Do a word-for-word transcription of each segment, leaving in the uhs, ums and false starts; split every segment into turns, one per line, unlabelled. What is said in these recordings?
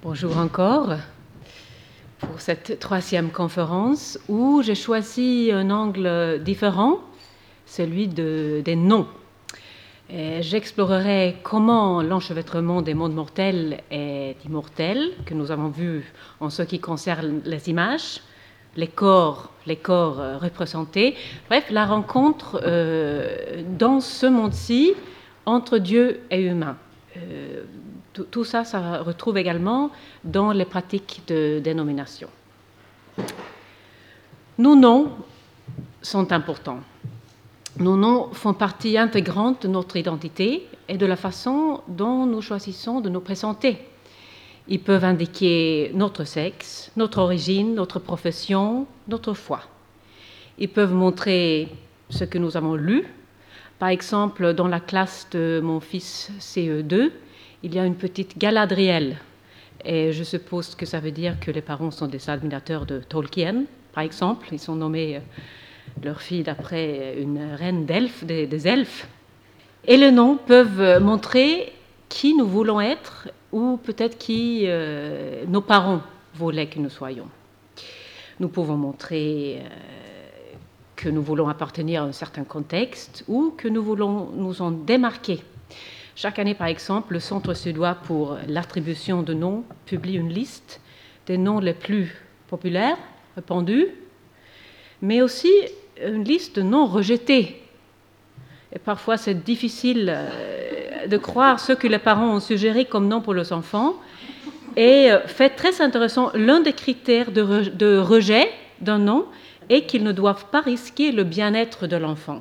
Bonjour encore pour cette troisième conférence où j'ai choisi un angle différent, celui de, des noms. Et j'explorerai comment l'enchevêtrement des mondes mortels est immortel, que nous avons vu en ce qui concerne les images, les corps, les corps euh, représentés. Bref, la rencontre euh, dans ce monde-ci entre Dieu et humain. Euh, tout, tout ça, ça retrouve également dans les pratiques de dénomination. Nos noms sont importants. Nos noms font partie intégrante de notre identité et de la façon dont nous choisissons de nous présenter. Ils peuvent indiquer notre sexe, notre origine, notre profession, notre foi. Ils peuvent montrer ce que nous avons lu. Par exemple, dans la classe de mon fils C E deux, il y a une petite Galadriel. Et je suppose que ça veut dire que les parents sont des admirateurs de Tolkien, par exemple. Ils sont nommés leur fille d'après une reine d'elfes, des, des elfes. Et les noms peuvent montrer qui nous voulons être ou peut-être qui euh, nos parents voulaient que nous soyons. Nous pouvons montrer euh, que nous voulons appartenir à un certain contexte ou que nous voulons nous en démarquer. Chaque année, par exemple, le Centre suédois pour l'attribution de noms publie une liste des noms les plus populaires, répandus, mais aussi une liste de noms rejetés. Et parfois, c'est difficile euh, de croire ce que les parents ont suggéré comme nom pour leurs enfants. Et euh, fait très intéressant, l'un des critères de, re- de rejet d'un nom est qu'ils ne doivent pas risquer le bien-être de l'enfant.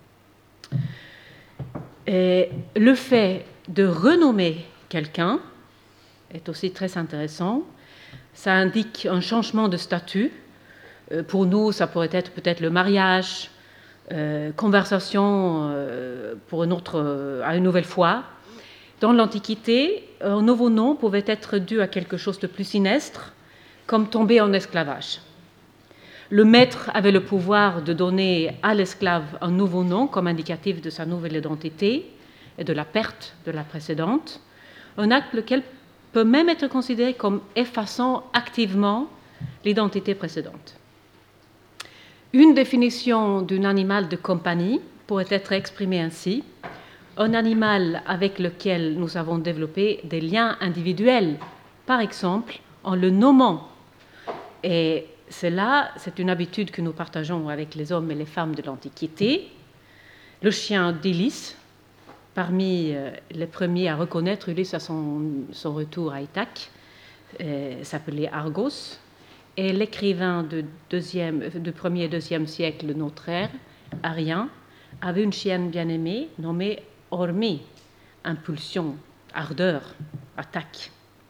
Et le fait de renommer quelqu'un est aussi très intéressant. Ça indique un changement de statut. Euh, pour nous, ça pourrait être peut-être le mariage, euh, conversation euh, pour une autre, euh, à une nouvelle foi. Dans l'Antiquité, un nouveau nom pouvait être dû à quelque chose de plus sinistre, comme tomber en esclavage. Le maître avait le pouvoir de donner à l'esclave un nouveau nom comme indicatif de sa nouvelle identité et de la perte de la précédente, un acte lequel peut même être considéré comme effaçant activement l'identité précédente. Une définition d'un animal de compagnie pourrait être exprimée ainsi: un animal avec lequel nous avons développé des liens individuels, par exemple en le nommant. Et cela, c'est une habitude que nous partageons avec les hommes et les femmes de l'Antiquité. Le chien d'Ulysse, parmi les premiers à reconnaître Ulysse à son, son retour à Ithaque, euh, s'appelait Argos. Et l'écrivain de, deuxième, de premier et deuxième siècle de notre ère, Arrien, avait une chienne bien-aimée nommée Ormi, impulsion, ardeur, attaque.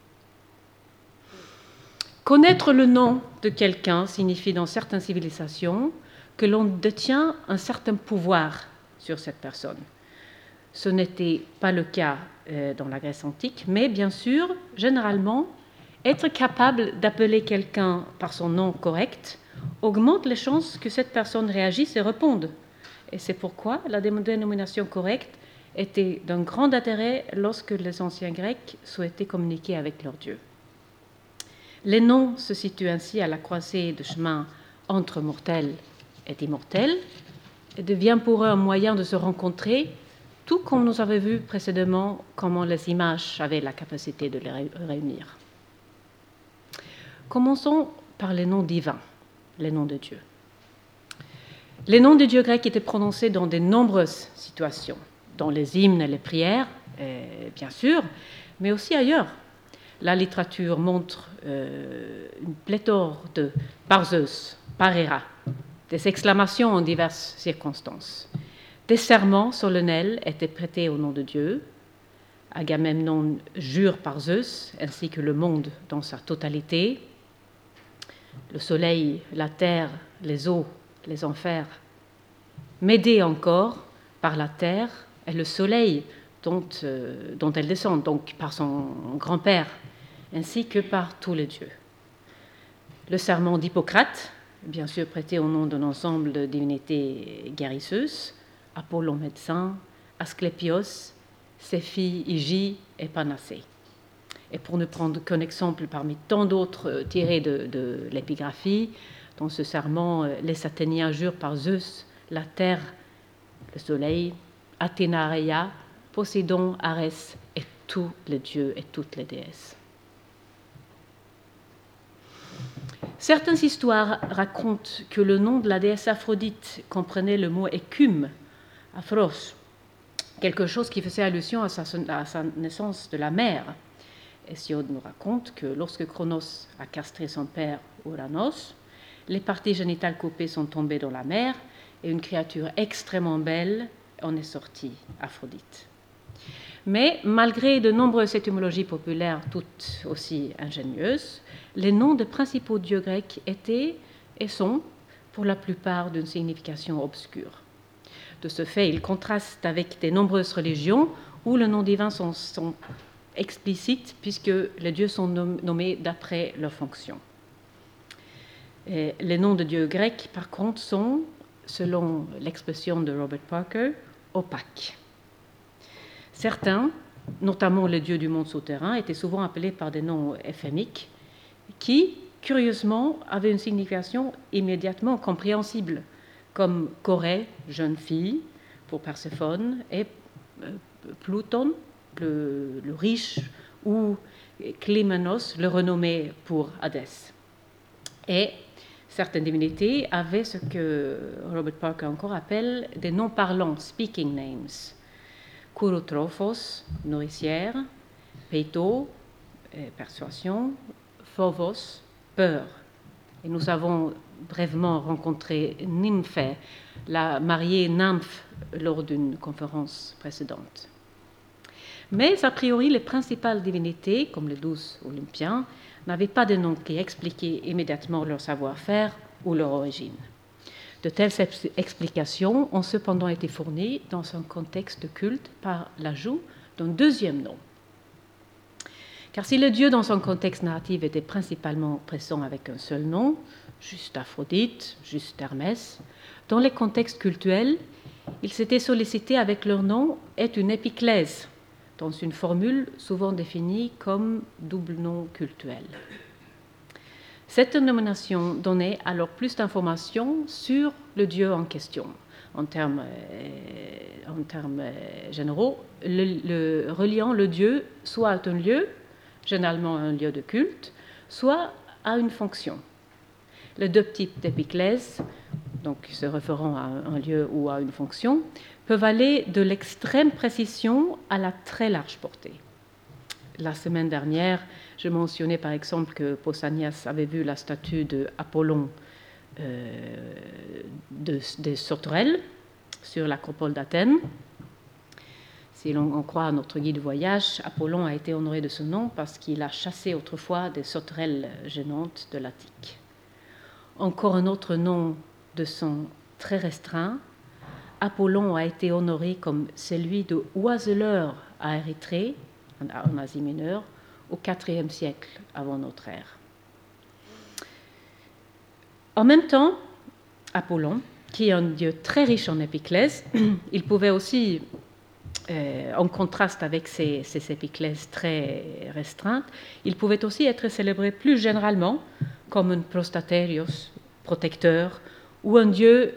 Connaître le nom de quelqu'un signifie dans certaines civilisations que l'on détient un certain pouvoir sur cette personne. Ce n'était pas le cas euh, dans la Grèce antique, mais bien sûr, généralement, être capable d'appeler quelqu'un par son nom correct augmente les chances que cette personne réagisse et réponde. Et c'est pourquoi la dénomination correcte était d'un grand intérêt lorsque les anciens Grecs souhaitaient communiquer avec leur Dieu. Les noms se situent ainsi à la croisée de chemin entre mortels et immortels et devient pour eux un moyen de se rencontrer, tout comme nous avons vu précédemment comment les images avaient la capacité de les réunir. Commençons par les noms divins, les noms de Dieu. Les noms de Dieu grecs étaient prononcés dans de nombreuses situations, dans les hymnes et les prières, et bien sûr, mais aussi ailleurs. La littérature montre euh, une pléthore de par Zeus, par Héra, des exclamations en diverses circonstances. Des serments solennels étaient prêtés au nom de Dieu. Agamemnon jure par Zeus, ainsi que le monde dans sa totalité. Le soleil, la terre, les eaux, les enfers. Médée encore par la terre et le soleil dont, euh, dont elle descend, donc par son grand-père, ainsi que par tous les dieux. Le serment d'Hippocrate, bien sûr prêté au nom d'un ensemble de divinités guérisseuses, Apollon médecin, Asclépios, ses filles Hygie et Panacée. Et pour ne prendre qu'un exemple parmi tant d'autres tirés de, de l'épigraphie, dans ce serment, les Athéniens jurent par Zeus, la terre, le soleil, Athéna, Rhea, Poséidon, Arès et tous les dieux et toutes les déesses. Certaines histoires racontent que le nom de la déesse Aphrodite comprenait le mot écume, Aphros, quelque chose qui faisait allusion à sa, à sa naissance de la mer. Hésiode nous raconte que lorsque Cronos a castré son père Ouranos, les parties génitales coupées sont tombées dans la mer et une créature extrêmement belle en est sortie, Aphrodite. Mais malgré de nombreuses étymologies populaires toutes aussi ingénieuses, les noms des principaux dieux grecs étaient et sont pour la plupart d'une signification obscure. De ce fait, ils contrastent avec de nombreuses religions où les noms divins sont, sont explicites puisque les dieux sont nommés d'après leur fonction. Et les noms de dieux grecs, par contre, sont, selon l'expression de Robert Parker, opaques. Certains, notamment les dieux du monde souterrain, étaient souvent appelés par des noms éphémiques qui, curieusement, avaient une signification immédiatement compréhensible, comme Corée, jeune fille, pour Perséphone, et Pluton, le, le riche, ou Clymenos, le renommé pour Hadès. Et certaines divinités avaient ce que Robert Parker encore appelle des noms parlants, speaking names. Kourotrophos, nourricière, Peito, persuasion, Phobos, peur. Et nous avons brièvement rencontré Nymphée, la mariée nymphe, lors d'une conférence précédente. Mais a priori, les principales divinités, comme les douze Olympiens, n'avaient pas de noms qui expliquaient immédiatement leur savoir-faire ou leur origine. De telles explications ont cependant été fournies dans un contexte de culte par l'ajout d'un deuxième nom. Car si le dieu dans son contexte narratif était principalement présent avec un seul nom, juste Aphrodite, juste Hermès, dans les contextes cultuels, il s'était sollicité avec leur nom et une épiclèse, dans une formule souvent définie comme double nom cultuel. Cette dénomination donnait alors plus d'informations sur le dieu en question. En termes, euh, en termes euh, généraux, le, le, reliant le dieu soit à un lieu, généralement un lieu de culte, soit à une fonction. Les deux types d'épiclèses, donc se référant à un lieu ou à une fonction, peuvent aller de l'extrême précision à la très large portée. La semaine dernière, je mentionnais par exemple que Pausanias avait vu la statue d'Apollon euh, de, des sauterelles sur l'acropole d'Athènes. Si l'on croit à notre guide de voyage, Apollon a été honoré de ce nom parce qu'il a chassé autrefois des sauterelles gênantes de l'Attique. Encore un autre nom de son très restreint, Apollon a été honoré comme celui de oiseleur à Érythrée, en Asie mineure, au quatrième siècle avant notre ère. En même temps, Apollon, qui est un dieu très riche en épiclèses, il pouvait aussi, euh, en contraste avec ces, ces épiclèses très restreintes, il pouvait aussi être célébré plus généralement comme un prostatérios, protecteur, ou un dieu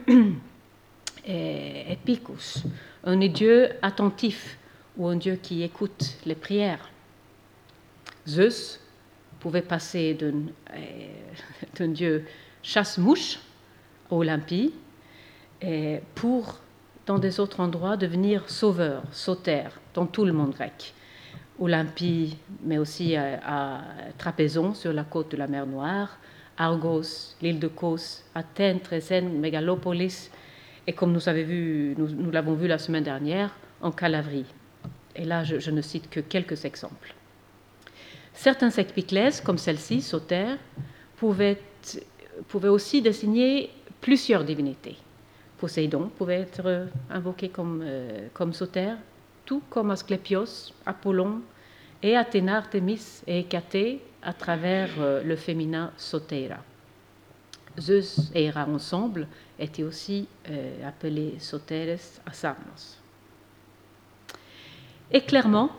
épicus, un dieu attentif, ou un dieu qui écoute les prières. Zeus pouvait passer d'un, euh, d'un dieu chasse-mouche à Olympie et pour, dans des autres endroits, devenir sauveur, sauteur, dans tout le monde grec. Olympie, mais aussi à, à Trapézon, sur la côte de la mer Noire, Argos, l'île de Kos, Athènes, Trésène, Mégalopolis, et comme nous, avez vu, nous, nous l'avons vu la semaine dernière, en Calabrie. Et là, je, je ne cite que quelques exemples. Certains épiclèses, comme celle-ci, Sauter, pouvaient, pouvaient aussi désigner plusieurs divinités. Poséidon pouvait être invoqué comme, euh, comme Sauter, tout comme Asclépios, Apollon et Athéna, Artémis et Hécatée à travers euh, le féminin Soteira. Zeus et Héra ensemble étaient aussi euh, appelés Soteres Asarnos. Et clairement,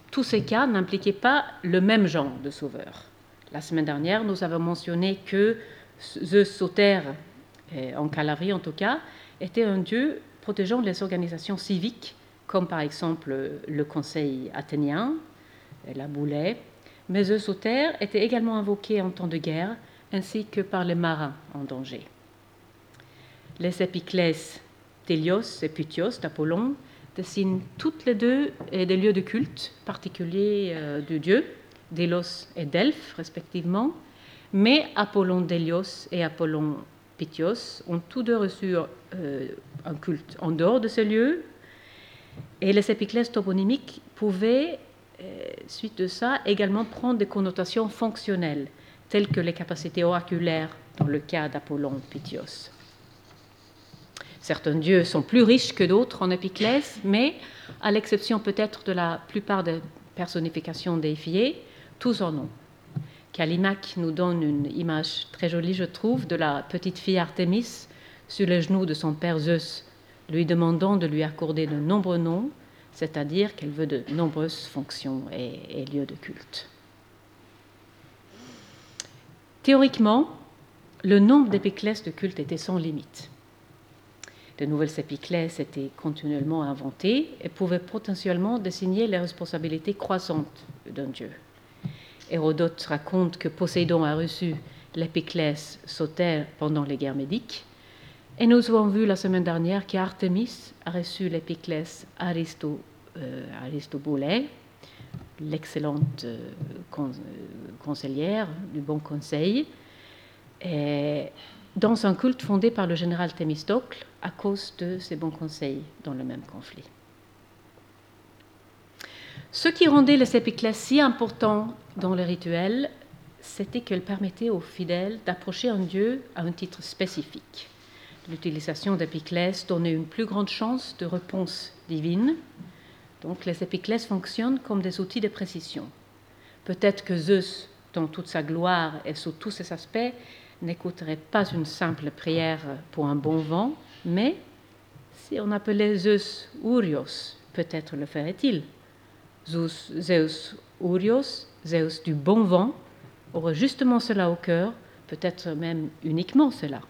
tous ces cas n'impliquaient pas le même genre de sauveur. La semaine dernière, nous avons mentionné que Zeus Soter, en Calabrie en tout cas, était un dieu protégeant les organisations civiques, comme par exemple le Conseil athénien, la Boulée, mais Zeus Soter était également invoqué en temps de guerre, ainsi que par les marins en danger. Les épiclèses d'Hélios et Pythios d'Apollon dessinent toutes les deux des lieux de culte particuliers euh, du dieu, d'Hélos et Delphes respectivement, mais Apollon d'Hélios et Apollon Pythios ont tous deux reçu euh, un culte en dehors de ces lieux, et les épiclèses toponymiques pouvaient, euh, suite de ça, également prendre des connotations fonctionnelles, telles que les capacités oraculaires dans le cas d'Apollon Pythios. Certains dieux sont plus riches que d'autres en épiclèse, mais à l'exception peut-être de la plupart des personnifications déifiées, tous en ont. Callimaque nous donne une image très jolie, je trouve, de la petite fille Artémis sur les genoux de son père Zeus, lui demandant de lui accorder de nombreux noms, c'est-à-dire qu'elle veut de nombreuses fonctions et, et lieux de culte. Théoriquement, le nombre d'épiclèses de culte était sans limite. De nouvelles épiclèses étaient continuellement inventées et pouvaient potentiellement désigner les responsabilités croissantes d'un dieu. Hérodote raconte que Poséidon a reçu l'épiclèse Soter pendant les guerres médiques, et nous avons vu la semaine dernière qu'Artémis a reçu l'épiclèse Aristo, euh, Aristoboulée, l'excellente euh, con, euh, conseillère du bon conseil, et dans un culte fondé par le général Thémistocle à cause de ses bons conseils dans le même conflit. Ce qui rendait les épiclèses si importants dans les rituels, c'était qu'elles permettaient aux fidèles d'approcher un dieu à un titre spécifique. L'utilisation d'épiclèses donnait une plus grande chance de réponse divine. Donc les épiclèses fonctionnent comme des outils de précision. Peut-être que Zeus, dans toute sa gloire et sous tous ses aspects, n'écouterait pas une simple prière pour un bon vent, mais si on appelait Zeus Urios, peut-être le ferait-il. Zeus, Zeus Urios, Zeus du bon vent, aurait justement cela au cœur, peut-être même uniquement cela.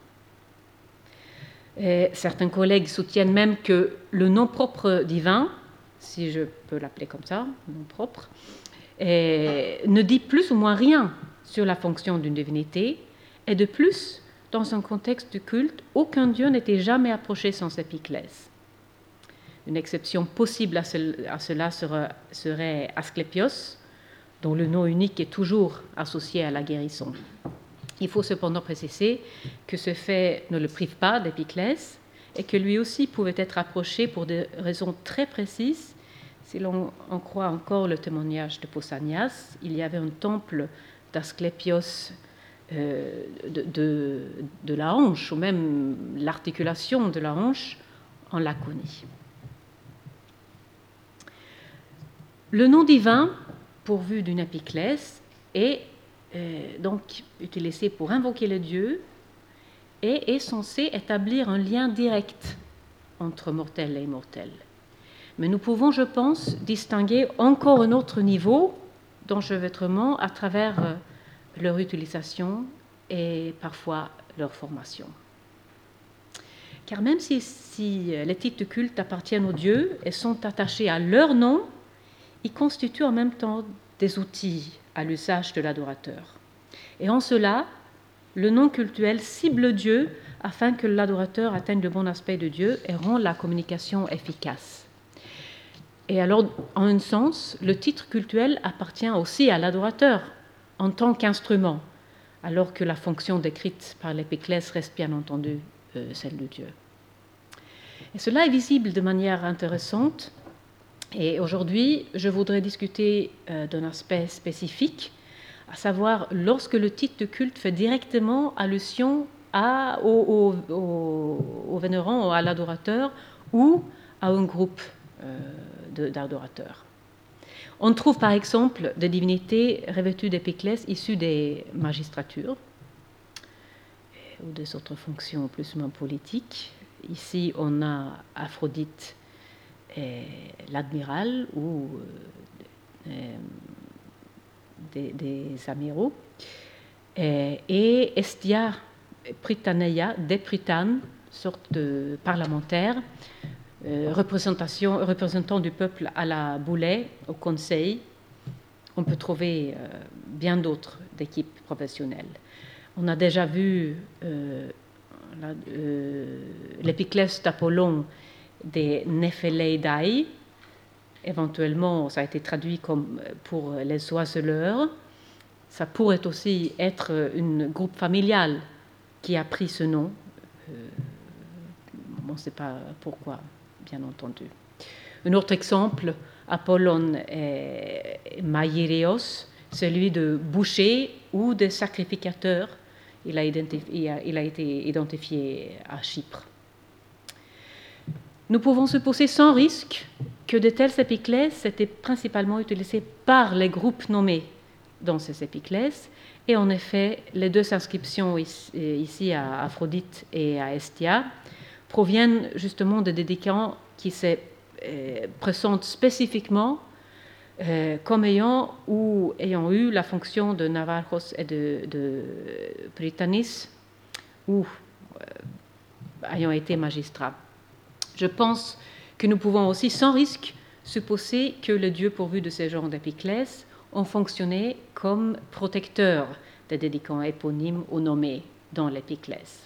Et certains collègues soutiennent même que le nom propre divin, si je peux l'appeler comme ça, nom propre, et ne dit plus ou moins rien sur la fonction d'une divinité, et de plus, dans un contexte de culte, aucun dieu n'était jamais approché sans épiclèse. Une exception possible à, ce, à cela serait, serait Asclépios, dont le nom unique est toujours associé à la guérison. Il faut cependant préciser que ce fait ne le prive pas d'épiclèse et que lui aussi pouvait être approché pour des raisons très précises. Si l'on en croit encore le témoignage de Pausanias, il y avait un temple d'Asclépios euh, de, de, de la hanche, ou même l'articulation de la hanche en Laconie. Le nom divin, pourvu d'une épiclèse, est euh, donc utilisé pour invoquer le Dieu et est censé établir un lien direct entre mortel et immortel. Mais nous pouvons, je pense, distinguer encore un autre niveau d'enchevêtrement à travers euh, leur utilisation et parfois leur formation. Car même si, si les titres de culte appartiennent aux dieux et sont attachés à leur nom, ils constituent en même temps des outils à l'usage de l'adorateur. Et en cela, le nom cultuel cible Dieu afin que l'adorateur atteigne le bon aspect de Dieu et rend la communication efficace. Et alors, en un sens, le titre cultuel appartient aussi à l'adorateur en tant qu'instrument, alors que la fonction décrite par l'épiclèse reste bien entendu euh, celle de Dieu. Et cela est visible de manière intéressante. Et aujourd'hui, je voudrais discuter euh, d'un aspect spécifique, à savoir lorsque le titre de culte fait directement allusion à, au, au, au, au vénérant, à l'adorateur ou à un groupe euh, de, d'adorateurs. On trouve par exemple des divinités revêtues d'épiclèses issues des magistratures ou des autres fonctions plus ou moins politiques. Ici, on a Aphrodite et l'admiral ou euh, des, des amiraux, et, et Estia Prytaneia, des Prytanes, sorte de parlementaire, euh, représentation, représentant du peuple à la Boulay, au Conseil. On peut trouver euh, bien d'autres équipes professionnelles. On a déjà vu euh, euh, l'épiclèse d'Apollon des Néphéléidae. Éventuellement, ça a été traduit comme pour les oiseleurs. Ça pourrait aussi être un groupe familial qui a pris ce nom. Euh, on ne sait pas pourquoi, bien entendu. Un autre exemple, Apollon et Maïréos, celui de boucher ou de sacrificateur. Il a, il a, il a été identifié à Chypre. Nous pouvons supposer sans risque que de telles épiclèses étaient principalement utilisées par les groupes nommés dans ces épiclèses. Et en effet, les deux inscriptions ici à Aphrodite et à Hestia proviennent justement de dédicants qui se euh, présentent spécifiquement euh, comme ayant ou ayant eu la fonction de Navarchos et de, de Prytanis ou euh, ayant été magistrats. Je pense que nous pouvons aussi, sans risque, supposer que les dieux pourvus de ce genre d'épiclèses ont fonctionné comme protecteurs des dédicants éponymes ou nommés dans l'épiclèse.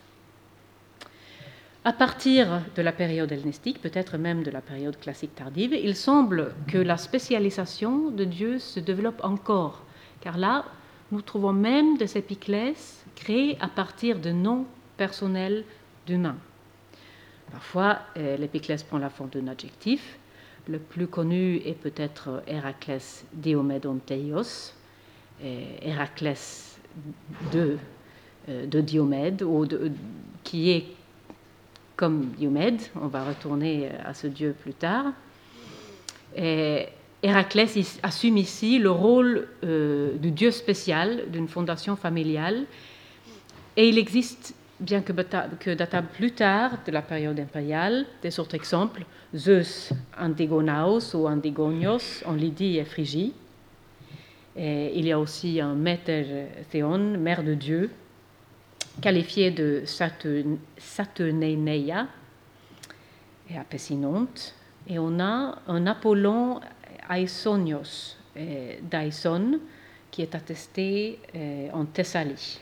À partir de la période hellénistique, peut-être même de la période classique tardive, il semble que la spécialisation de dieux se développe encore, car là, nous trouvons même des épiclèses créées à partir de noms personnels d'humains. Parfois, euh, l'épiclèse prend la forme d'un adjectif. Le plus connu est peut-être Héraclès Diomédontéios, Héraclès de, euh, de Diomède, ou de, qui est comme Diomède. On va retourner à ce dieu plus tard. Et Héraclès assume ici le rôle euh, du dieu spécial d'une fondation familiale, et il existe, bien que, que datable plus tard de la période impériale, des autres exemples, Zeus Antigonaos ou Antigonios en Lydie et Phrygie. Et il y a aussi un Méter-théon, mère de Dieu, qualifié de Saturnénéia et Apessinonte. Et on a un Apollon Aïsonios d'Aïson qui est attesté en Thessalie.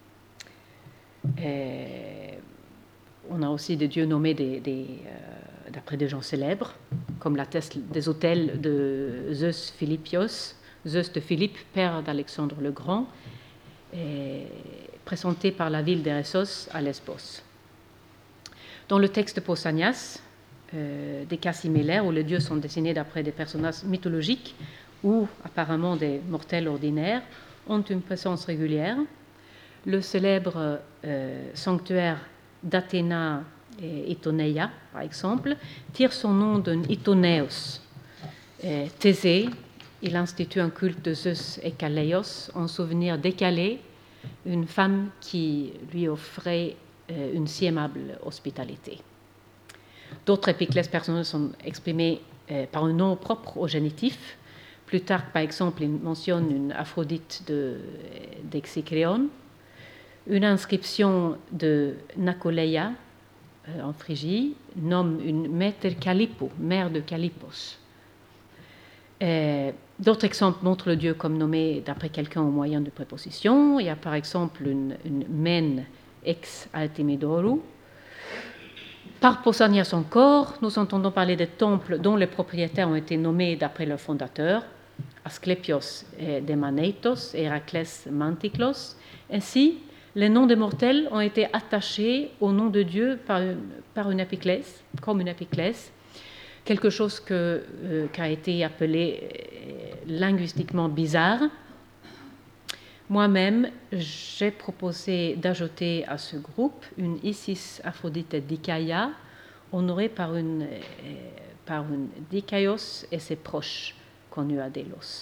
Et on a aussi des dieux nommés des, des, euh, d'après des gens célèbres, comme l'attestent des autels de Zeus Philippios, Zeus de Philippe, père d'Alexandre le Grand, et présenté par la ville d'Eressos à Lesbos. Dans le texte de Pausanias, euh, des cas similaires où les dieux sont dessinés d'après des personnages mythologiques ou apparemment des mortels ordinaires, ont une présence régulière. Le célèbre euh, sanctuaire d'Athéna et Itoneia, par exemple, tire son nom d'un Itonéos. Euh, Thésée, il institue un culte de Zeus et Caléos en souvenir d'Écalée, une femme qui lui offrait euh, une si aimable hospitalité. D'autres épiclèses personnelles sont exprimées euh, par un nom propre au génitif. Plutarque, par exemple, il mentionne une Aphrodite de, d'Exicréon. Une inscription de Nacoleia euh, en Phrygie nomme une Méter Calippo, mère de Callippos. Euh, d'autres exemples montrent le dieu comme nommé d'après quelqu'un au moyen de préposition. Il y a par exemple une, une Men ex Altimidoru. Par Pausanias encore, nous entendons parler des temples dont les propriétaires ont été nommés d'après leur fondateur, Asclépios de Maneitos et Héraclès Mantiklos. Ainsi, les noms des mortels ont été attachés au nom de Dieu par une, par une épiclèse, comme une épiclèse, quelque chose que, euh, qui a été appelé euh, linguistiquement bizarre. Moi-même, j'ai proposé d'ajouter à ce groupe une Isis Aphrodite Dikaia, honorée par une, euh, par une Dikaios et ses proches, connus à Délos.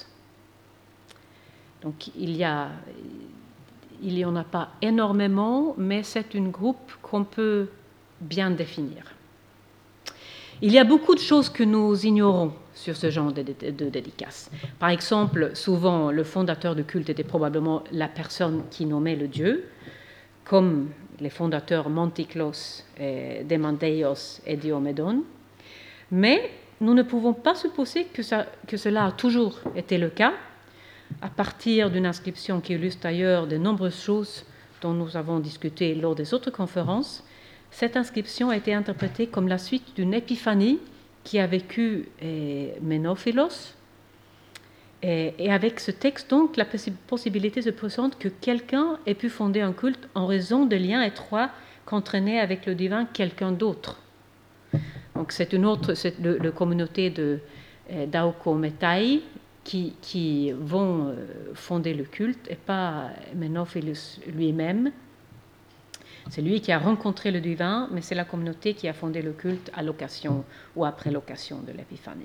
Donc il y a... Il n'y en a pas énormément, mais c'est un groupe qu'on peut bien définir. Il y a beaucoup de choses que nous ignorons sur ce genre de, de, de dédicace. Par exemple, souvent, le fondateur de culte était probablement la personne qui nommait le dieu, comme les fondateurs Montiklos, eh, Demandeios et Diomedon. Mais nous ne pouvons pas supposer que, ça, que cela a toujours été le cas, à partir d'une inscription qui illustre d'ailleurs de nombreuses choses dont nous avons discuté lors des autres conférences. Cette inscription a été interprétée comme la suite d'une épiphanie qui a vécu eh, Ménophilos. Et, et avec ce texte, donc, la possibilité se présente que quelqu'un ait pu fonder un culte en raison de liens étroits qu'entraînait avec le divin quelqu'un d'autre. Donc c'est une autre, c'est le, le communauté de eh, Daukometai qui, qui vont fonder le culte et pas Ménophilus lui-même. C'est lui qui a rencontré le divin, mais c'est la communauté qui a fondé le culte à l'occasion ou après l'occasion de l'épiphanie.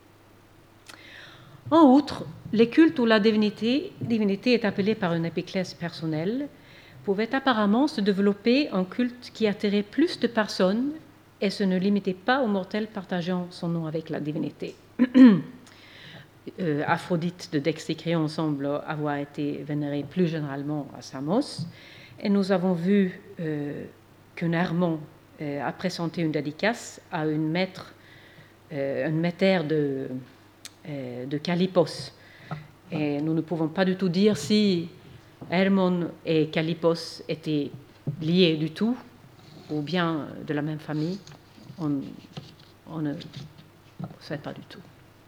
En outre, les cultes où la divinité, divinité est appelée par une épiclèse personnelle pouvaient apparemment se développer en culte qui attirait plus de personnes et ce ne limitait pas aux mortels partageant son nom avec la divinité. euh, Aphrodite de Dexicréon semble avoir été vénérée plus généralement à Samos, et nous avons vu euh, qu'un Hermon euh, a présenté une dédicace à une maître, euh, une métère de, euh, de Calipos. Et nous ne pouvons pas du tout dire si Hermon et Calipos étaient liés du tout, ou bien de la même famille. On, on ne sait pas du tout.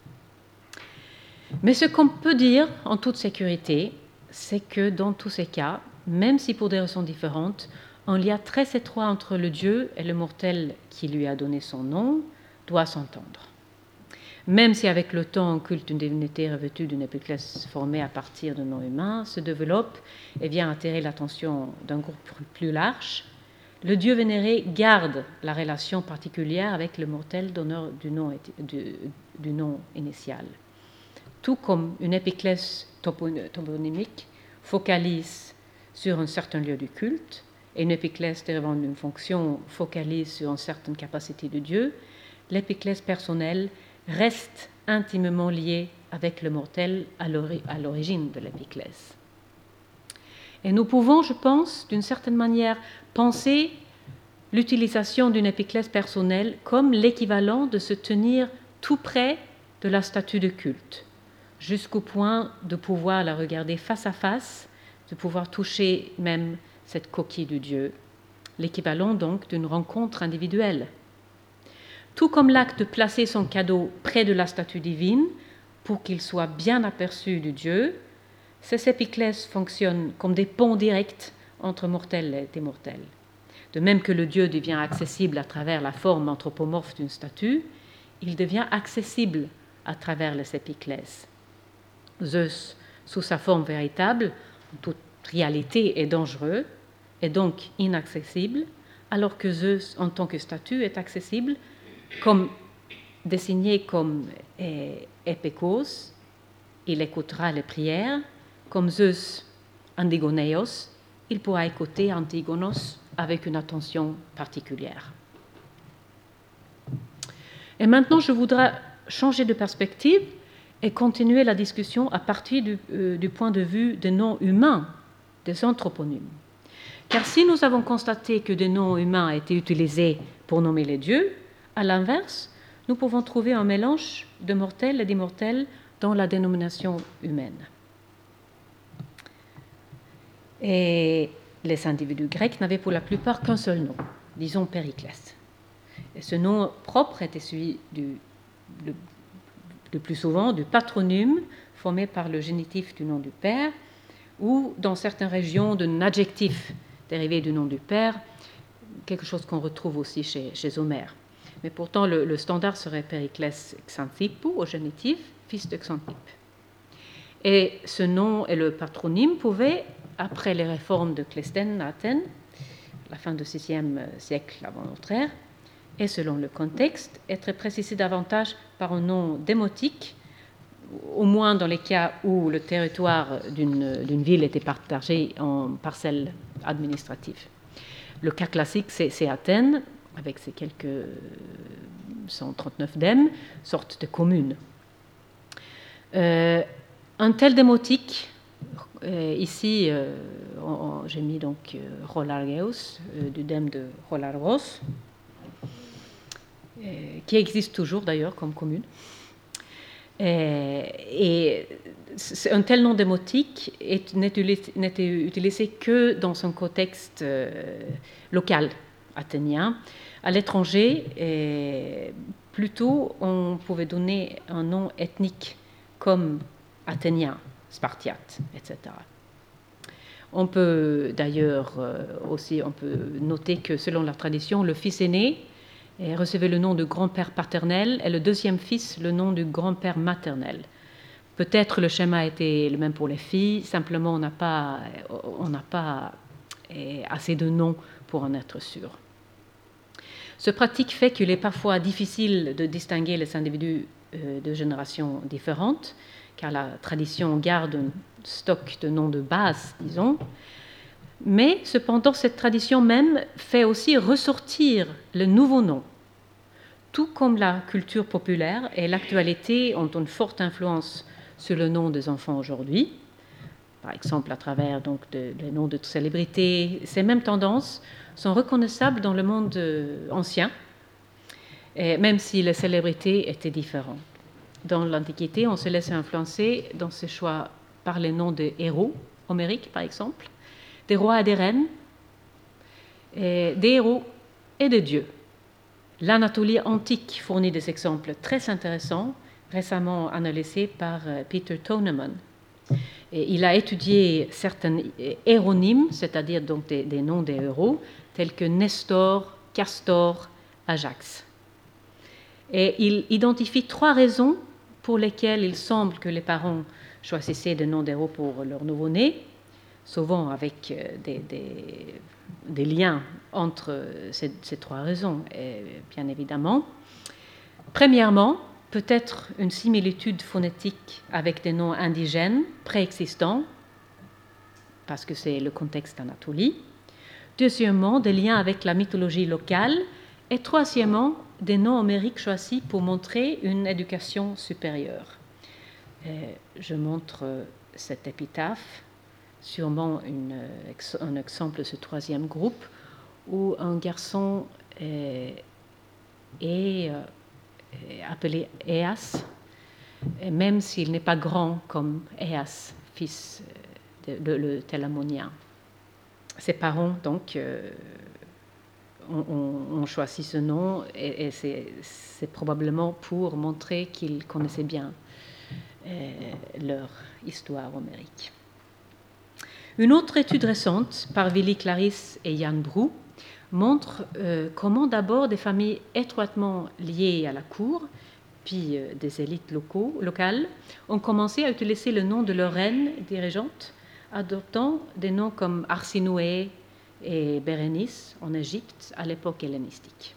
Mais ce qu'on peut dire en toute sécurité, c'est que dans tous ces cas, même si pour des raisons différentes, un lien très étroit entre le Dieu et le mortel qui lui a donné son nom doit s'entendre. Même si avec le temps, un culte d'une divinité revêtue d'une épiclèse formée à partir de noms humains se développe et vient attirer l'attention d'un groupe plus large, le Dieu vénéré garde la relation particulière avec le mortel donneur du nom, du, du nom initial. Tout comme une épiclèse toponymique focalise sur un certain lieu du culte, et une épiclèse dérivant d'une fonction focalise sur une certaine capacité de Dieu, l'épiclèse personnelle reste intimement liée avec le mortel à l'origine de l'épiclèse. Et nous pouvons, je pense, d'une certaine manière, penser l'utilisation d'une épiclèse personnelle comme l'équivalent de se tenir tout près de la statue de culte, jusqu'au point de pouvoir la regarder face à face, de pouvoir toucher même cette coquille de Dieu, l'équivalent donc d'une rencontre individuelle. Tout comme l'acte de placer son cadeau près de la statue divine pour qu'il soit bien aperçu du Dieu, ces épiclèses fonctionnent comme des ponts directs entre mortels et des mortels. De même que le Dieu devient accessible à travers la forme anthropomorphe d'une statue, il devient accessible à travers les épiclèses. Zeus, sous sa forme véritable, en toute réalité, est dangereux et donc inaccessible, alors que Zeus, en tant que statue, est accessible, comme désigné comme épékos, il écoutera les prières. Comme Zeus Antigonéos, il pourra écouter Antigonos avec une attention particulière. Et maintenant, je voudrais changer de perspective et continuer la discussion à partir du, euh, du point de vue des noms humains, des anthroponymes. Car si nous avons constaté que des noms humains étaient utilisés pour nommer les dieux, à l'inverse, nous pouvons trouver un mélange de mortels et d'immortels dans la dénomination humaine. Et les individus grecs n'avaient pour la plupart qu'un seul nom, disons Périclès. Et ce nom propre était celui du, le, le plus souvent du patronyme formé par le génitif du nom du père, ou dans certaines régions d'un adjectif dérivé du nom du père, quelque chose qu'on retrouve aussi chez, chez Homère. Mais pourtant, le, le standard serait Périclès Xanthipou au génitif, fils de Xanthippe. Et ce nom et le patronyme pouvaient, après les réformes de Clestène à Athènes, la fin du sixième siècle avant notre ère, et selon le contexte, être précisé davantage par un nom démotique, au moins dans les cas où le territoire d'une, d'une ville était partagé en parcelles administratives. Le cas classique, c'est, c'est Athènes, avec ses quelques cent trente-neuf dèmes, sorte de commune. Euh, un tel démotique, euh, ici, euh, on, on, j'ai mis donc euh, Rolargeus, euh, du dème de Rolargos, euh, qui existe toujours d'ailleurs comme commune. Et, et un tel nom démotique n'était utilisé que dans son contexte euh, local athénien. À l'étranger, et plutôt, on pouvait donner un nom ethnique comme athénien, spartiate, et cetera. On peut d'ailleurs euh, aussi on peut noter que selon la tradition, le fils aîné recevait le nom de grand-père paternel et le deuxième fils le nom du grand-père maternel. Peut-être le schéma était le même pour les filles, simplement on n'a pas, on n'a pas assez de noms pour en être sûr. Ce pratique fait qu'il est parfois difficile de distinguer les individus de générations différentes, car la tradition garde un stock de noms de base, disons. Mais cependant, cette tradition même fait aussi ressortir le nouveau nom. Tout comme la culture populaire et l'actualité ont une forte influence sur le nom des enfants aujourd'hui, par exemple à travers donc de, les noms de célébrités, ces mêmes tendances sont reconnaissables dans le monde ancien, et même si les célébrités étaient différentes. Dans l'Antiquité, on se laissait influencer dans ses choix par les noms de héros, homériques par exemple, des rois et des reines, et des héros et des dieux. L'Anatolie antique fournit des exemples très intéressants, récemment analysés par Peter Toneman. Et il a étudié certains héronymes, c'est-à-dire donc des, des noms des héros, tels que Nestor, Castor, Ajax. Et il identifie trois raisons pour lesquelles il semble que les parents choisissaient des noms d'héros pour leur nouveau-né, souvent avec des, des, des liens entre ces, ces trois raisons, et bien évidemment. Premièrement, peut-être une similitude phonétique avec des noms indigènes préexistants, parce que c'est le contexte d'Anatolie. Deuxièmement, des liens avec la mythologie locale. Et troisièmement, des noms homériques choisis pour montrer une éducation supérieure. Et je montre cet épitaphe, sûrement une, un exemple de ce troisième groupe, où un garçon est, est, est appelé Éas, et même s'il n'est pas grand comme Éas, fils de, de, de le Télamonien. Ses parents, donc, euh, ont, ont choisi ce nom, et, et c'est, c'est probablement pour montrer qu'ils connaissaient bien euh, leur histoire homérique. Une autre étude récente par Willy Claris et Jan Brou montre euh, comment d'abord des familles étroitement liées à la cour, puis euh, des élites locaux, locales, ont commencé à utiliser le nom de leur reine dirigeante, adoptant des noms comme Arsinoé et Bérénice en Égypte à l'époque hellénistique.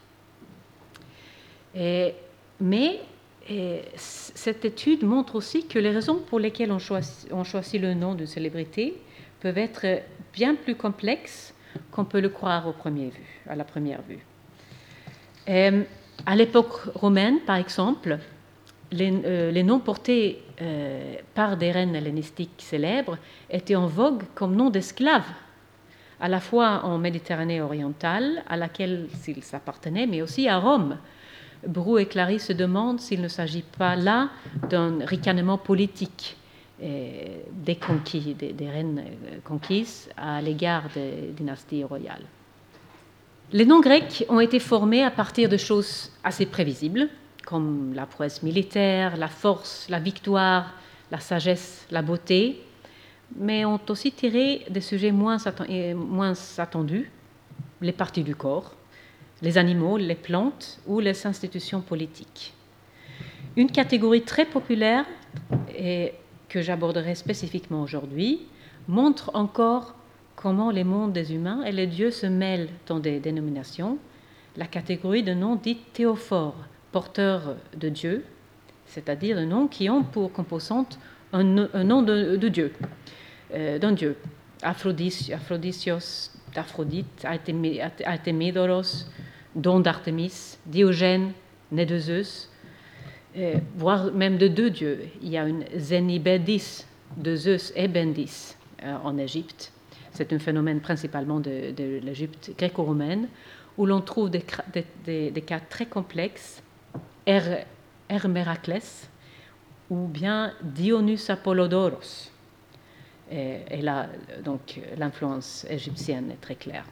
Et, mais et cette étude montre aussi que les raisons pour lesquelles on choisit, on choisit le nom d'une célébrité peuvent être bien plus complexes qu'on peut le croire au premier vue, à la première vue. Et à l'époque romaine, par exemple, les, euh, les noms portés euh, par des reines hellénistiques célèbres étaient en vogue comme noms d'esclaves, à la fois en Méditerranée orientale, à laquelle ils appartenaient, mais aussi à Rome. Brou et Claris se demandent s'il ne s'agit pas là d'un ricanement politique des conquis, des, des reines conquises à l'égard des dynasties royales. Les noms grecs ont été formés à partir de choses assez prévisibles, comme la prouesse militaire, la force, la victoire, la sagesse, la beauté, mais ont aussi tiré des sujets moins, atten- moins attendus, les parties du corps, les animaux, les plantes ou les institutions politiques. Une catégorie très populaire et que j'aborderai spécifiquement aujourd'hui, montre encore comment les mondes des humains et les dieux se mêlent dans des dénominations. La catégorie de noms dits théophores, porteurs de Dieu, c'est-à-dire de noms qui ont pour composante un, un nom de, de Dieu, euh, d'un Dieu. Aphrodis, Aphrodisios, d'Aphrodite, Artemidoros, don d'Artémis, Diogène, né de Zeus, euh, voire même de deux dieux. Il y a une Zénibédis de Zeus et Bendis euh, en Égypte. C'est un phénomène principalement de, de l'Égypte gréco-romaine, où l'on trouve des, des, des cas très complexes, Her, Herméraclès ou bien Dionys Apollodoros. Et, et là, donc, l'influence égyptienne est très claire.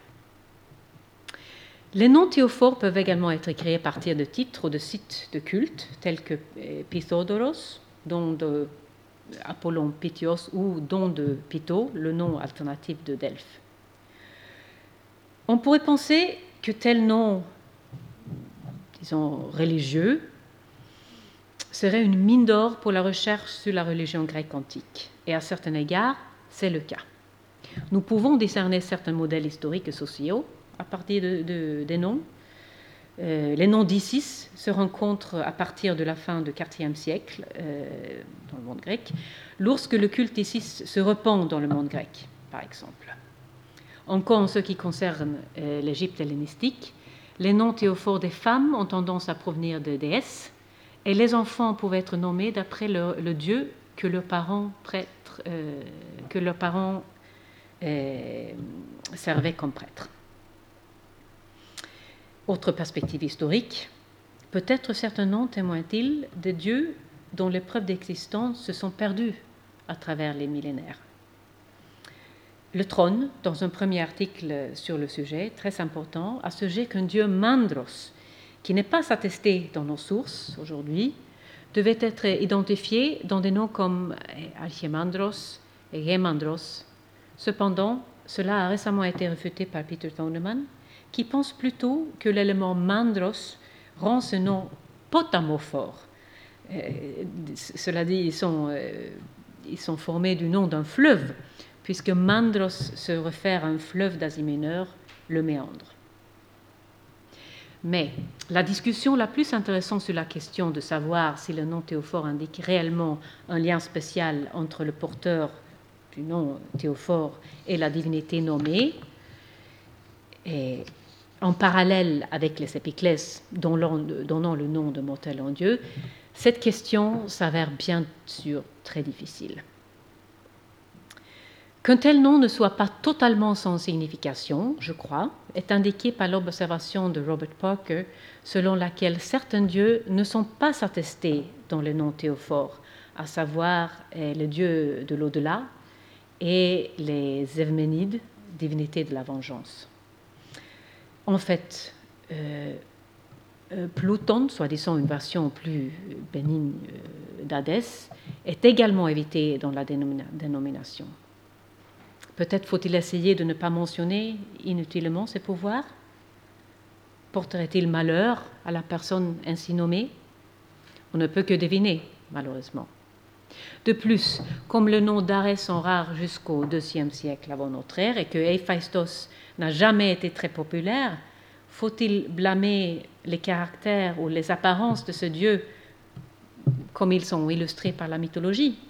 Les noms théophores peuvent également être créés à partir de titres ou de sites de culte, tels que Pythodoros, don de Apollon Pythios, ou don de Pytho, le nom alternatif de Delphes. On pourrait penser que tel nom, disons, religieux, serait une mine d'or pour la recherche sur la religion grecque antique. Et à certains égards, c'est le cas. Nous pouvons discerner certains modèles historiques et sociaux à partir de, de, des noms. Euh, les noms d'Isis se rencontrent à partir de la fin du quatrième siècle euh, dans le monde grec, lorsque le culte d'Isis se répand dans le monde grec, par exemple. Encore en ce qui concerne euh, l'Égypte hellénistique, les noms théophores des femmes ont tendance à provenir de déesses, et les enfants pouvaient être nommés d'après le, le dieu que leurs parents, prêtres, euh, que leurs parents euh, servaient comme prêtres. Autre perspective historique, peut-être certains noms témoignent-ils de dieux dont les preuves d'existence se sont perdues à travers les millénaires. Le Trône, dans un premier article sur le sujet, très important, a suggéré qu'un dieu Mandros, qui n'est pas attesté dans nos sources aujourd'hui, devait être identifié dans des noms comme Archimandros et Gemandros. Cependant, cela a récemment été refuté par Peter Thornemann, qui pense plutôt que l'élément Mandros rend ce nom potamophore. Euh, cela dit, ils sont, euh, ils sont formés du nom d'un fleuve, puisque Mandros se réfère à un fleuve d'Asie mineure, le Méandre. Mais la discussion la plus intéressante sur la question de savoir si le nom théophore indique réellement un lien spécial entre le porteur du nom théophore et la divinité nommée, et en parallèle avec les épiclèses donnant le nom de mortel en Dieu, cette question s'avère bien sûr très difficile. Qu'un tel nom ne soit pas totalement sans signification, je crois, est indiqué par l'observation de Robert Parker, selon laquelle certains dieux ne sont pas attestés dans le nom théophore, à savoir le dieu de l'au-delà et les Evménides, divinités de la vengeance. En fait, euh, Pluton, soi-disant une version plus bénigne d'Hadès, est également évité dans la dénomina- dénomination. Peut-être faut-il essayer de ne pas mentionner inutilement ses pouvoirs. Porterait-il malheur à la personne ainsi nommée? On ne peut que deviner, malheureusement. De plus, comme le nom d'Arès sont rares jusqu'au deuxième siècle avant notre ère et que Héphaïstos n'a jamais été très populaire, faut-il blâmer les caractères ou les apparences de ce dieu comme ils sont illustrés par la mythologie?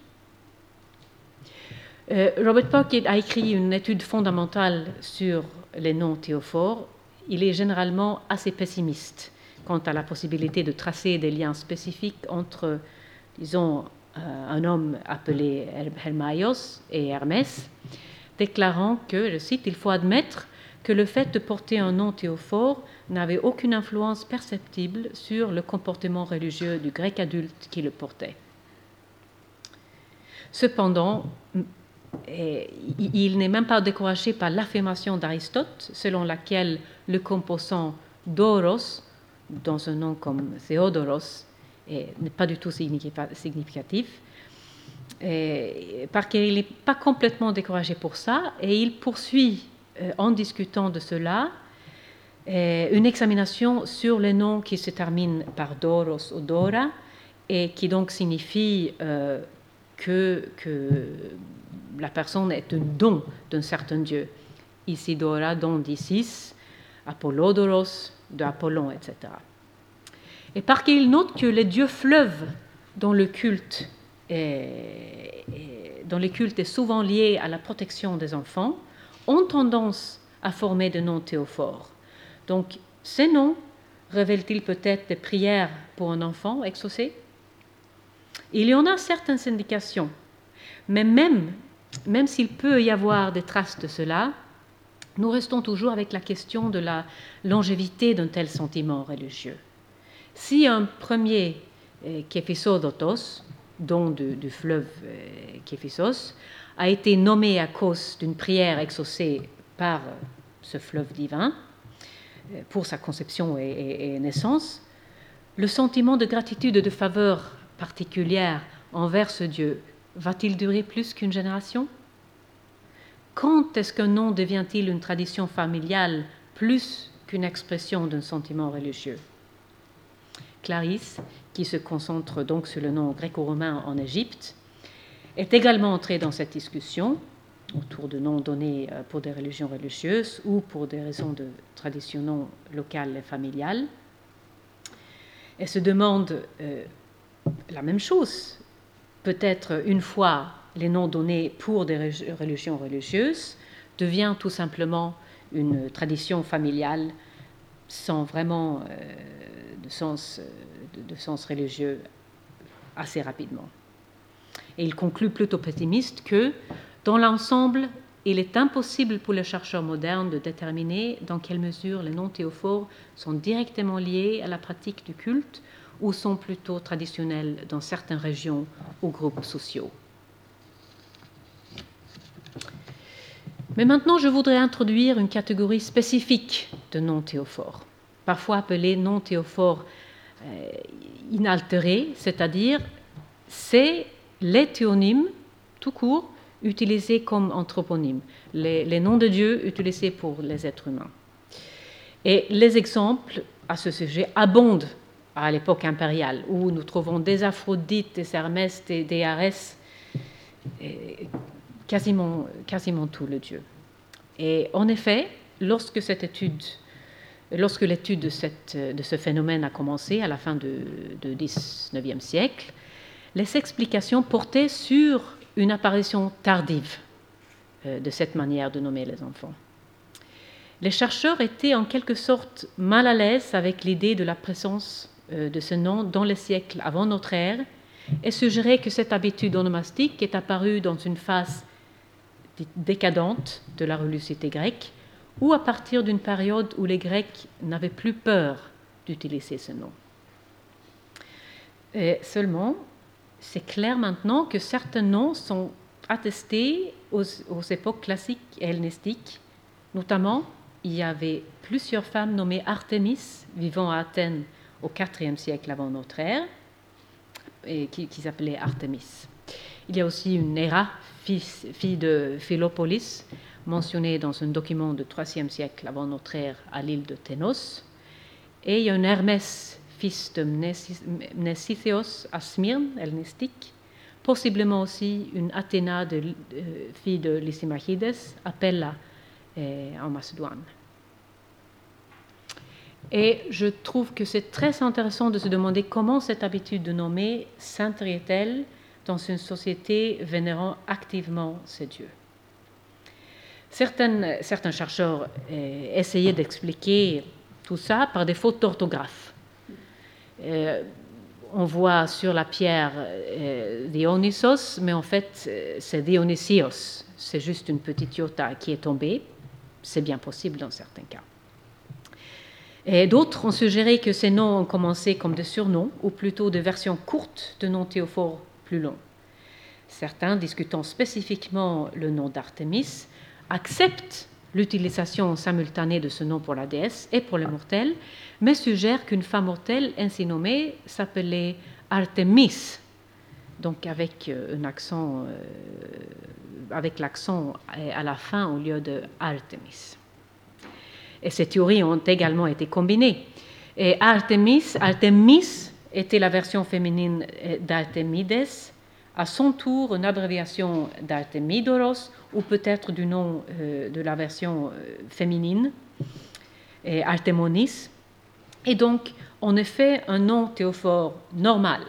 Euh, Robert Parker a écrit une étude fondamentale sur les noms théophores. Il est généralement assez pessimiste quant à la possibilité de tracer des liens spécifiques entre, disons, euh, un homme appelé Hermaios et Hermès, déclarant que, je cite, « il faut admettre que le fait de porter un nom théophore n'avait aucune influence perceptible sur le comportement religieux du grec adulte qui le portait. » Cependant, et il n'est même pas découragé par l'affirmation d'Aristote, selon laquelle le composant doros, dans un nom comme Théodoros, n'est pas du tout significatif, et, parce qu'il n'est pas complètement découragé pour ça, et il poursuit, euh, en discutant de cela, euh, une examination sur les noms qui se terminent par doros ou dora, et qui donc signifie euh, que, que la personne est un don d'un certain dieu. Isidora, don d'Isis, Apollodoros, de Apollon, et cetera. Et parce qu'il note que les dieux fleuves dont le culte est, est, dont le culte est souvent lié à la protection des enfants ont tendance à former de noms théophores. Donc, ces noms révèle-t-il peut-être des prières pour un enfant exaucé? Il y en a certaines indications, mais même, même s'il peut y avoir des traces de cela, nous restons toujours avec la question de la longévité d'un tel sentiment religieux. Si un premier eh, Képhisodotos, don du, du fleuve eh, Képhisos, a été nommé à cause d'une prière exaucée par ce fleuve divin, eh, pour sa conception et, et, et naissance, le sentiment de gratitude et de faveur particulière envers ce Dieu va-t-il durer plus qu'une génération? Quand est-ce qu'un nom devient-il une tradition familiale plus qu'une expression d'un sentiment religieux? Clarisse, qui se concentre donc sur le nom gréco-romain en Égypte, est également entrée dans cette discussion autour de noms donnés pour des religions religieuses ou pour des raisons de tradition locale et familiale. Elle se demande euh, la même chose. Peut-être une fois les noms donnés pour des religions religieuses devient tout simplement une tradition familiale sans vraiment euh, de, sens, de, de sens religieux assez rapidement. Et il conclut plutôt pessimiste que, dans l'ensemble, il est impossible pour les chercheurs modernes de déterminer dans quelle mesure les noms théophores sont directement liés à la pratique du culte ou sont plutôt traditionnels dans certaines régions ou groupes sociaux. Mais maintenant, je voudrais introduire une catégorie spécifique de noms théophores, parfois appelés noms théophores euh, inaltérés, c'est-à-dire c'est les théonymes, tout court, utilisés comme anthroponymes, les, les noms de Dieu utilisés pour les êtres humains. Et les exemples à ce sujet abondent à l'époque impériale, où nous trouvons des Aphrodites, des Hermès, des, des Arès, et quasiment, quasiment tout le Dieu. Et en effet, lorsque cette étude, lorsque l'étude de, cette, de ce phénomène a commencé à la fin du dix-neuvième siècle, les explications portaient sur une apparition tardive euh, de cette manière de nommer les enfants. Les chercheurs étaient en quelque sorte mal à l'aise avec l'idée de la présence euh, de ce nom dans les siècles avant notre ère et suggéraient que cette habitude onomastique est apparue dans une phase décadente de la religiosité grecque ou à partir d'une période où les Grecs n'avaient plus peur d'utiliser ce nom. Et seulement, c'est clair maintenant que certains noms sont attestés aux, aux époques classiques et hellénistiques. Notamment, il y avait plusieurs femmes nommées Artémis vivant à Athènes au quatrième siècle avant notre ère, et qui, qui s'appelait Artémis. Il y a aussi une Héra, fille, fille de Philopolis, mentionnée dans un document du troisième siècle avant notre ère à l'île de Thénos. Et il y a un Hermès, fils de Mnesithéos à Smyrne, hellénistique, possiblement aussi une Athéna, de, euh, fille de Lysimachides, à Pella, euh, en Macédoine. Et je trouve que c'est très intéressant de se demander comment cette habitude de nommer s'intègre-t-elle dans une société vénérant activement ces dieux. Certaines, certains chercheurs euh, essayaient d'expliquer tout ça par des fautes d'orthographe. Euh, on voit sur la pierre euh, Dionysos, mais en fait, c'est Dionysios. C'est juste une petite iota qui est tombée. C'est bien possible dans certains cas. Et d'autres ont suggéré que ces noms ont commencé comme des surnoms, ou plutôt des versions courtes de noms théophores plus longs. Certains, discutant spécifiquement le nom d'Artémis, acceptent l'utilisation simultanée de ce nom pour la déesse et pour les mortels, mais suggèrent qu'une femme mortelle ainsi nommée s'appelait Artémis, donc avec un accent, euh, avec l'accent à la fin au lieu de Artémis. Et ces théories ont également été combinées. Et Artémis, Artémis était la version féminine d'Artémides, à son tour une abréviation d'Artémidoros, ou peut-être du nom euh, de la version euh, féminine, et Artémonis, et donc en effet un nom théophore normal.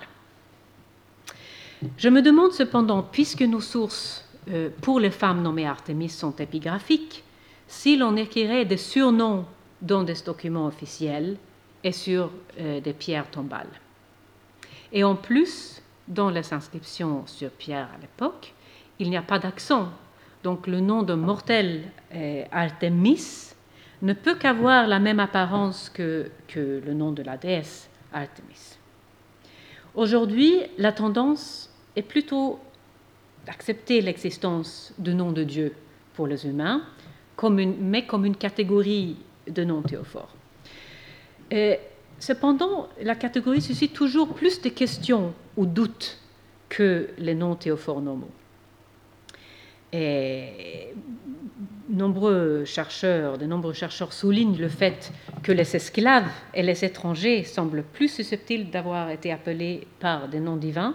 Je me demande cependant, puisque nos sources euh, pour les femmes nommées Artémis sont épigraphiques, si l'on écrirait des surnoms dans des documents officiels, et sur euh, des pierres tombales. Et en plus, dans les inscriptions sur pierre à l'époque, il n'y a pas d'accent. Donc le nom de mortel euh, Artemis ne peut qu'avoir la même apparence que, que le nom de la déesse Artemis. Aujourd'hui, la tendance est plutôt d'accepter l'existence de noms de Dieu pour les humains, comme une, mais comme une catégorie de noms théophores. Et cependant, la catégorie suscite toujours plus de questions ou doutes que les noms théophores normaux. Et nombreux chercheurs, de nombreux chercheurs soulignent le fait que les esclaves et les étrangers semblent plus susceptibles d'avoir été appelés par des noms divins.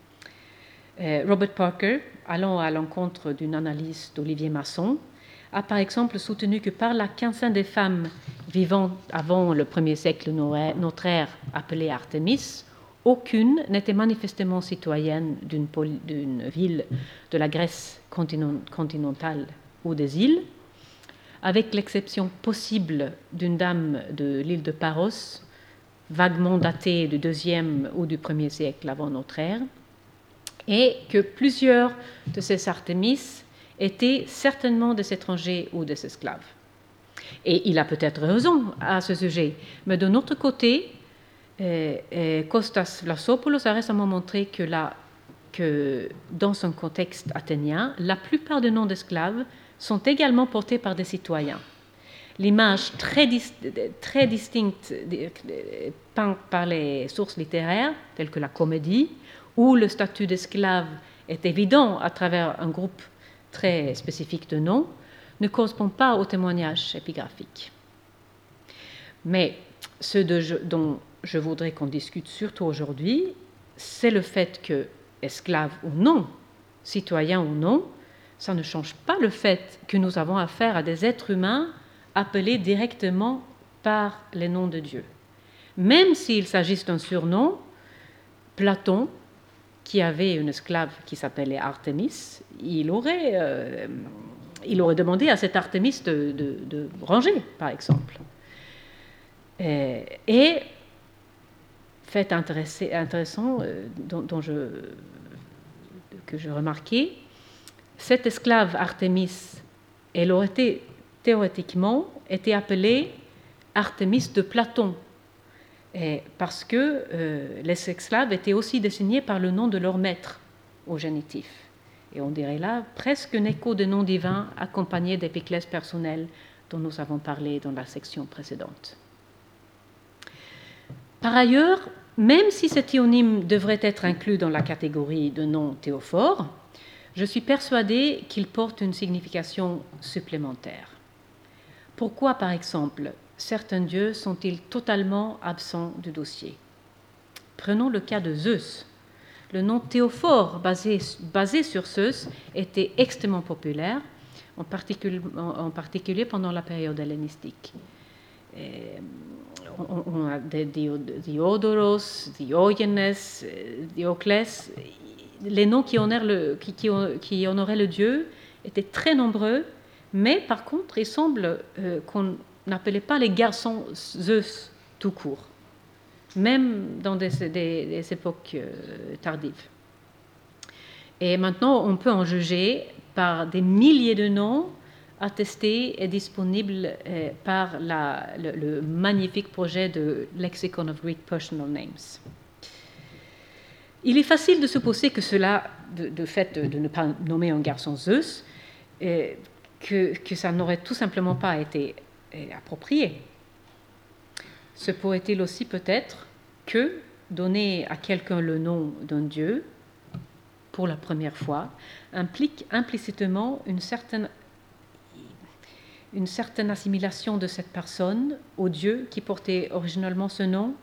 Euh, Robert Parker, allant à l'encontre d'une analyse d'Olivier Masson, a par exemple soutenu que par la quinzaine des femmes vivant avant le premier siècle de notre ère, appelées Artémis, aucune n'était manifestement citoyenne d'une, d'une ville de la Grèce continentale ou des îles, avec l'exception possible d'une dame de l'île de Paros, vaguement datée du deuxième ou du premier siècle avant notre ère, et que plusieurs de ces Artémis étaient certainement des étrangers ou des esclaves. Et il a peut-être raison à ce sujet, mais de notre côté, euh, euh, Kostas Vlasopoulos a récemment montré que, la, que dans un contexte athénien, la plupart des noms d'esclaves sont également portés par des citoyens. L'image très, dis, très distincte peinte par les sources littéraires, telles que la comédie, où le statut d'esclave est évident à travers un groupe très spécifique de noms, ne correspond pas au témoignage épigraphique. Mais ce de je, dont je voudrais qu'on discute surtout aujourd'hui, c'est le fait que, esclave ou non, citoyen ou non, ça ne change pas le fait que nous avons affaire à des êtres humains appelés directement par les noms de Dieu. Même s'il s'agisse d'un surnom, Platon, qui avait une esclave qui s'appelait Artémis, il aurait, euh, il aurait demandé à cette Artémis de, de, de ranger, par exemple. Et, et fait intéressant euh, dont, dont je, que je remarquais, cette esclave Artémis, elle aurait été, théoriquement été appelée Artémis de Platon, et parce que euh, les esclaves étaient aussi désignés par le nom de leur maître au génitif. Et on dirait là presque un écho de noms divins accompagné d'épiclèses personnelles dont nous avons parlé dans la section précédente. Par ailleurs, même si cet théonyme devrait être inclus dans la catégorie de noms théophores, je suis persuadée qu'il porte une signification supplémentaire. Pourquoi, par exemple, certains dieux sont-ils totalement absents du dossier? Prenons le cas de Zeus. Le nom théophore basé, basé sur Zeus était extrêmement populaire, en particulier, en particulier pendant la période hellénistique. Et on, on a Diodoros, Diogenes, Dioclès. Les noms qui honoraient, le, qui, qui, qui honoraient le dieu étaient très nombreux, mais par contre, il semble euh, qu'on n'appelait pas les garçons Zeus tout court, même dans des, des, des époques euh, tardives. Et maintenant, on peut en juger par des milliers de noms attestés et disponibles euh, par la, le, le magnifique projet de Lexicon of Greek Personal Names. Il est facile de supposer que cela, de, de fait de, de ne pas nommer un garçon Zeus, euh, que, que ça n'aurait tout simplement pas été euh, approprié. Se pourrait-il aussi peut-être que donner à quelqu'un le nom d'un dieu pour la première fois implique implicitement une certaine, une certaine assimilation de cette personne au dieu qui portait originalement ce nom,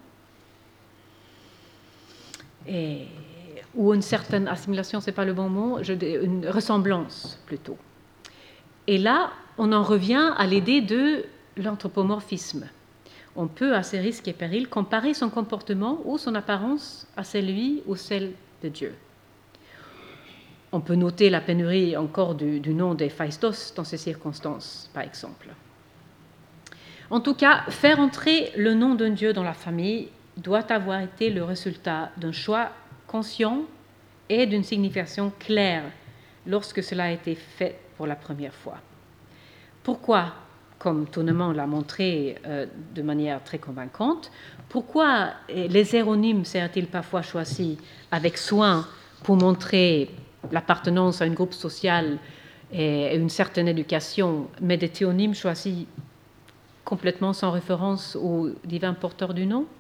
et, ou une certaine assimilation, ce n'est pas le bon mot, je, une ressemblance plutôt. Et là, on en revient à l'idée de l'anthropomorphisme. On peut, à ses risques et périls, comparer son comportement ou son apparence à celui ou celle de Dieu. On peut noter la pénurie encore du, du nom d'Héphaïstos dans ces circonstances, par exemple. En tout cas, faire entrer le nom d'un Dieu dans la famille doit avoir été le résultat d'un choix conscient et d'une signification claire lorsque cela a été fait pour la première fois. Pourquoi, comme Tournement l'a montré euh, de manière très convaincante, pourquoi les héronymes seraient-ils parfois choisis avec soin pour montrer l'appartenance à un groupe social et une certaine éducation, mais des théonymes choisis complètement sans référence au divin porteur du nom?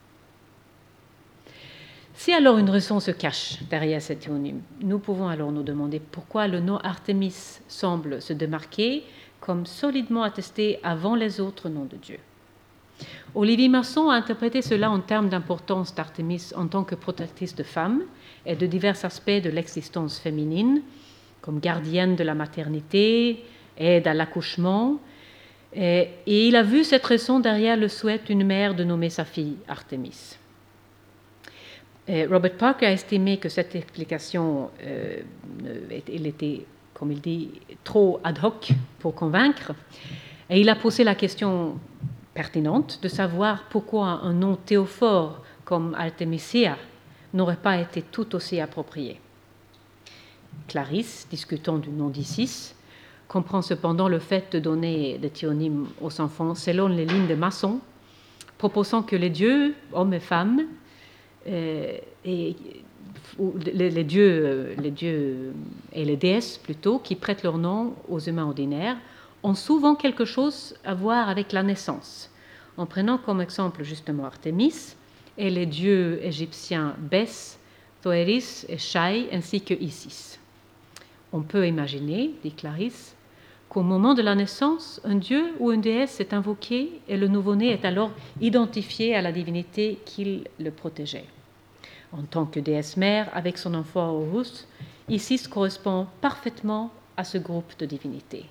Si alors une raison se cache derrière cet théonyme, nous pouvons alors nous demander pourquoi le nom Artémis semble se démarquer comme solidement attesté avant les autres noms de Dieu. Olivier Masson a interprété cela en termes d'importance d'Artémis en tant que protectrice de femmes et de divers aspects de l'existence féminine, comme gardienne de la maternité, aide à l'accouchement, et, et il a vu cette raison derrière le souhait d'une mère de nommer sa fille Artémis. Et Robert Parker a estimé que cette explication, euh, elle était, comme il dit, trop ad hoc pour convaincre, et il a posé la question pertinente de savoir pourquoi un nom théophore comme Artemisia n'aurait pas été tout aussi approprié. Clarisse, discutant du nom d'Isis, comprend cependant le fait de donner des théonymes aux enfants selon les lignes de Masson, proposant que les dieux, hommes et femmes, euh, et, ou les, les, dieux, les dieux et les déesses plutôt, qui prêtent leur nom aux humains ordinaires, ont souvent quelque chose à voir avec la naissance, en prenant comme exemple justement Artémis et les dieux égyptiens Bès, Thoéris et Shai, ainsi que Isis. On peut imaginer, dit Clarisse, qu'au moment de la naissance, un dieu ou une déesse est invoqué et le nouveau-né est alors identifié à la divinité qui le protégeait. En tant que déesse mère, avec son enfant Horus, Isis correspond parfaitement à ce groupe de divinités.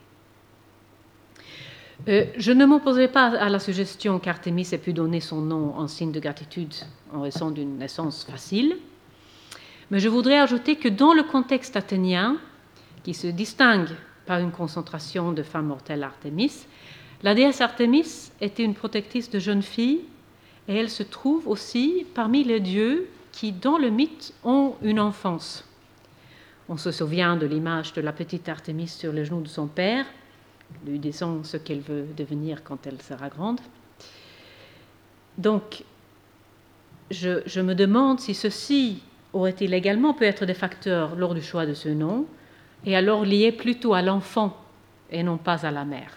Euh, je ne m'opposerai pas à la suggestion qu'Artémis ait pu donner son nom en signe de gratitude en raison d'une naissance facile, mais je voudrais ajouter que dans le contexte athénien, qui se distingue par une concentration de femmes mortelles à Artémis, la déesse Artémis était une protectrice de jeunes filles et elle se trouve aussi parmi les dieux qui, dans le mythe, ont une enfance. On se souvient de l'image de la petite Artémis sur les genoux de son père, lui disant ce qu'elle veut devenir quand elle sera grande. Donc, je, je me demande si ceci aurait-il également pu être des facteurs lors du choix de ce nom, et alors lié plutôt à l'enfant et non pas à la mère.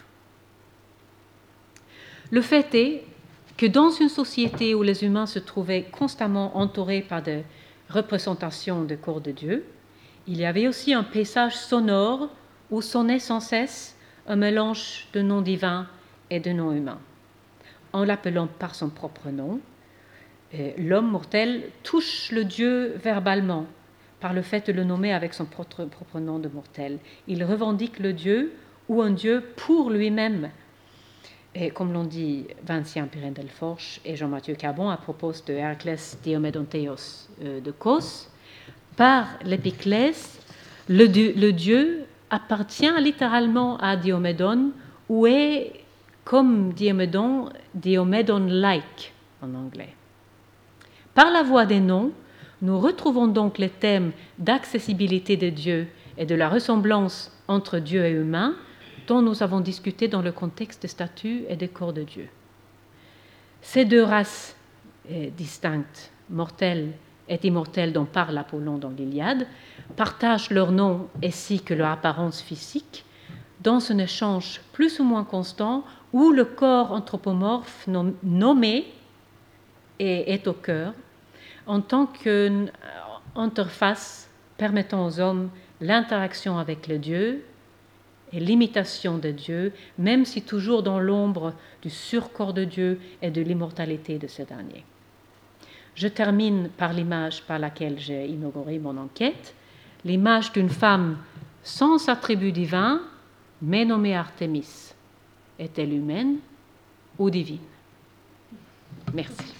Le fait est que dans une société où les humains se trouvaient constamment entourés par des représentations de corps de Dieu, il y avait aussi un paysage sonore où sonnait sans cesse un mélange de noms divins et de noms humains. En l'appelant par son propre nom, l'homme mortel touche le Dieu verbalement par le fait de le nommer avec son propre, propre nom de mortel. Il revendique le Dieu ou un Dieu pour lui-même. Et comme l'ont dit Vincent Pirène-Delforge et Jean-Mathieu Carbon à propos de Héraclès Diomedontéos de Cos, par l'épiclèse, le, le Dieu appartient littéralement à Diomédon ou est, comme Diomédon, Diomédon-like en anglais. Par la voie des noms, nous retrouvons donc les thèmes d'accessibilité de Dieu et de la ressemblance entre Dieu et humain dont nous avons discuté dans le contexte des statues et des corps de Dieu. Ces deux races eh, distinctes, mortelles et immortelles dont parle Apollon dans l'Iliade, partagent leur nom ainsi que leur apparence physique dans un échange plus ou moins constant où le corps anthropomorphe nommé est au cœur en tant qu'interface permettant aux hommes l'interaction avec le Dieu et l'imitation de Dieu, même si toujours dans l'ombre du surcorps de Dieu et de l'immortalité de ce dernier. Je termine par l'image par laquelle j'ai inauguré mon enquête, l'image d'une femme sans attribut divin, mais nommée Artémis. Est-elle humaine ou divine? Merci.